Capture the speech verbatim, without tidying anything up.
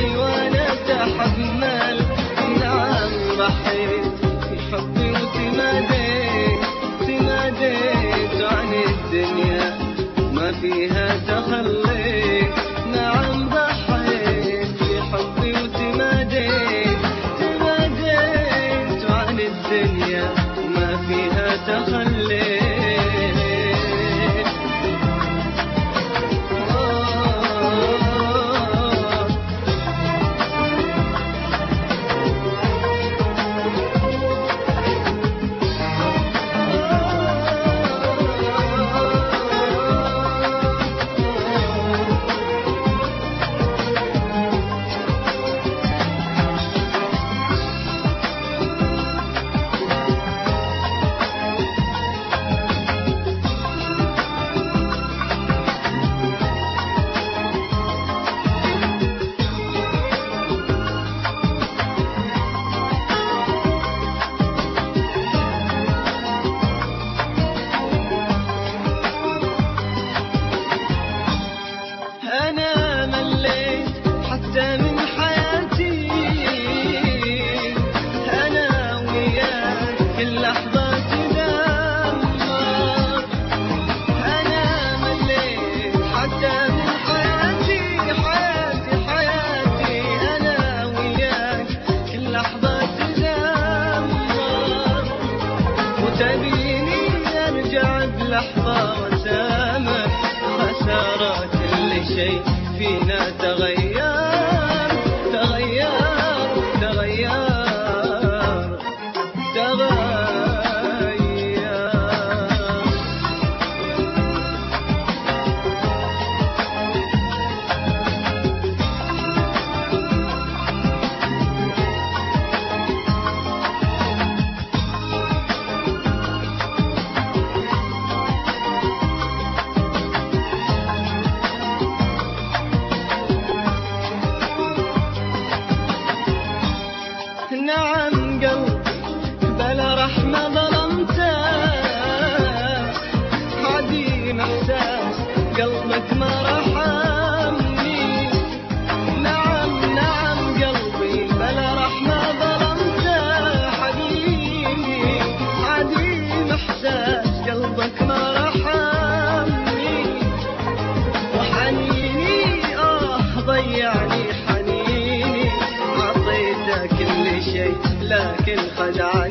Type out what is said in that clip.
قلبي وانا اتحمل. نعم ضحيت في حبي وتماديت تماديت عن الدنيا ما فيها تخلي. نعم ضحيت في حبي وتماديت تماديت عن الدنيا ما فيها تخلي. أنا مليت حتى من حياتي، أنا وياك كل لحظة تدمر. أنا مليت حتى من حياتي حياتي حياتي، أنا وياك كل لحظة تدمر. وتبيني أرجع بلحظة وأسامح خسارة كل شيء فينا تغير تغير تغير تغير. نعم قلبي بلا رحمة ظلمته، عديم إحساس قلبك ما رحمني. نعم نعم قلبي بلا رحمة ظلمته، حبيبي عديم إحساس قلبك ما رحمني. وحنيني آه ضيعني حنيني، عطيته كل شيء لكن خدعني.